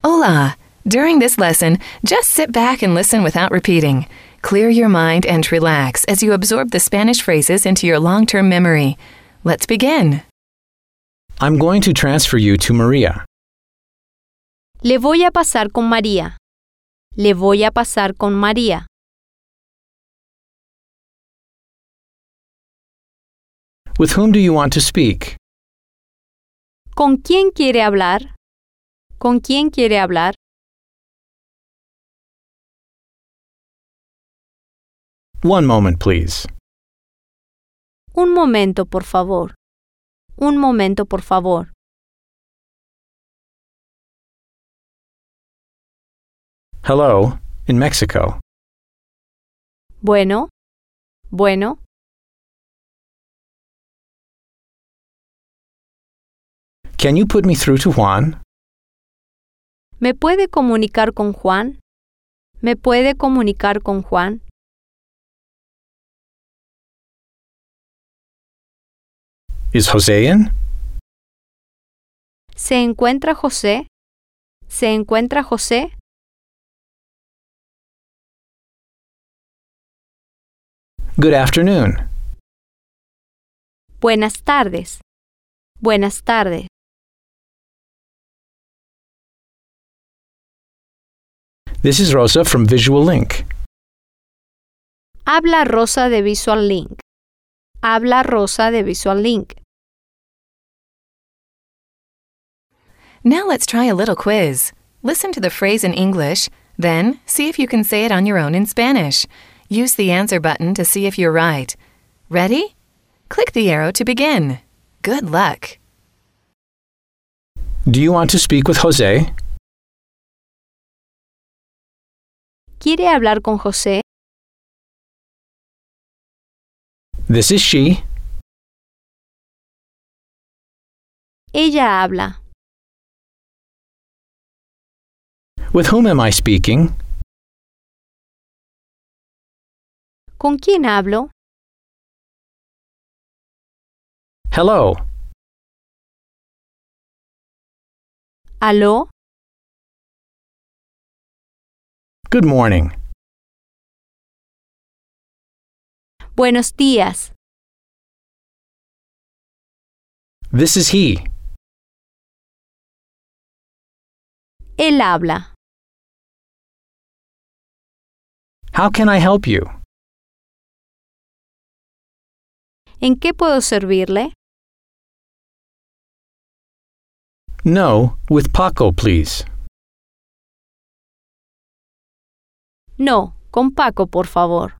Hola! During this lesson, just sit back and listen without repeating. Clear your mind and relax as you absorb the Spanish phrases into your long-term memory. Let's begin. I'm going to transfer you to Maria. Le voy a pasar con María. Le voy a pasar con María. With whom do you want to speak? ¿Con quién quiere hablar? ¿Con quién quiere hablar? One moment, please. Un momento, por favor. Un momento, por favor. Hello, in Mexico. Bueno. Can you put me through to Juan? ¿Me puede comunicar con Juan? ¿Me puede comunicar con Juan? Is Jose in? ¿Se encuentra José? ¿Se encuentra José? Good afternoon. Buenas tardes. Buenas tardes. This is Rosa from Visual Link. Habla Rosa de Visual Link. Habla Rosa de Visual Link. Now let's try a little quiz. Listen to the phrase in English, then see if you can say it on your own in Spanish. Use the answer button to see if you're right. Ready? Click the arrow to begin. Good luck. Do you want to speak with Jose? ¿Quiere hablar con José? This is she. Ella habla. With whom am I speaking? ¿Con quién hablo? Hello. ¿Aló? Good morning. Buenos días. This is he. Él habla. How can I help you? ¿En qué puedo servirle? No, with Paco, please. No, con Paco, por favor.